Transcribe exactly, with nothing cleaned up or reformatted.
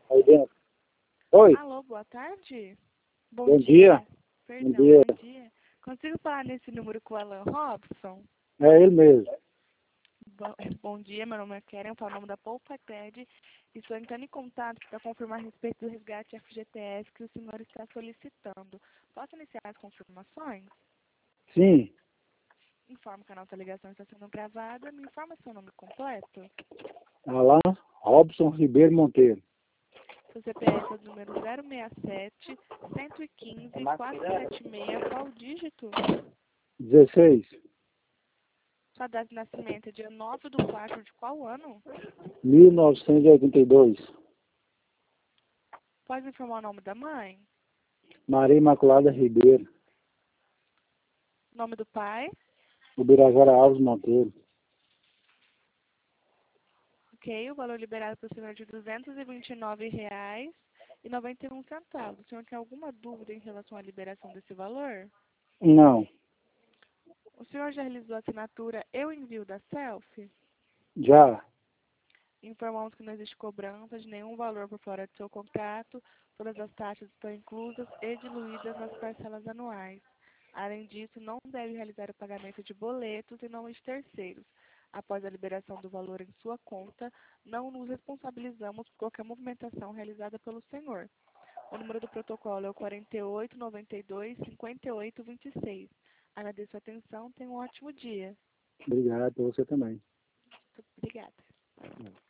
Aí dentro. Oi, Alô, boa tarde. Bom, bom dia. dia. Perdão, Bom dia. bom dia. Consigo falar nesse número com o Alan Robson? É ele mesmo. Bom, bom dia, meu nome é Karen, falo o nome da Poupaped. Estou entrando em contato para confirmar a respeito do resgate F G T S que o senhor está solicitando. Posso iniciar as confirmações? Sim, Informo que a nossa ligação está sendo gravada. Me informa seu nome completo. Alan Robson Ribeiro Monteiro. Seu C P F é o número zero seis sete, um um cinco, quatro sete seis. Qual o dígito? dezesseis. Sua data de nascimento é dia nove do quatro de qual ano? mil novecentos e oitenta e dois. Pode informar o nome da mãe? Maria Imaculada Ribeiro. Nome do pai? Ubirajara Alves Monteiro. Ok, o valor liberado para o senhor é de duzentos e vinte e nove reais e noventa e um centavos. O senhor tem alguma dúvida em relação à liberação desse valor? Não, O senhor já realizou a assinatura e o envio da selfie? já. Informamos que não existe cobrança de nenhum valor por fora do seu contrato, todas as taxas estão inclusas e diluídas nas parcelas anuais. Além disso, não deve realizar o pagamento de boletos em nome de terceiros. Após a liberação do valor em sua conta, não nos responsabilizamos por qualquer movimentação realizada pelo senhor. O número do protocolo é o quarenta e oito, noventa e dois, cinquenta e oito, vinte e seis. Agradeço a atenção, tenha um ótimo dia. Obrigado, você também. Obrigada.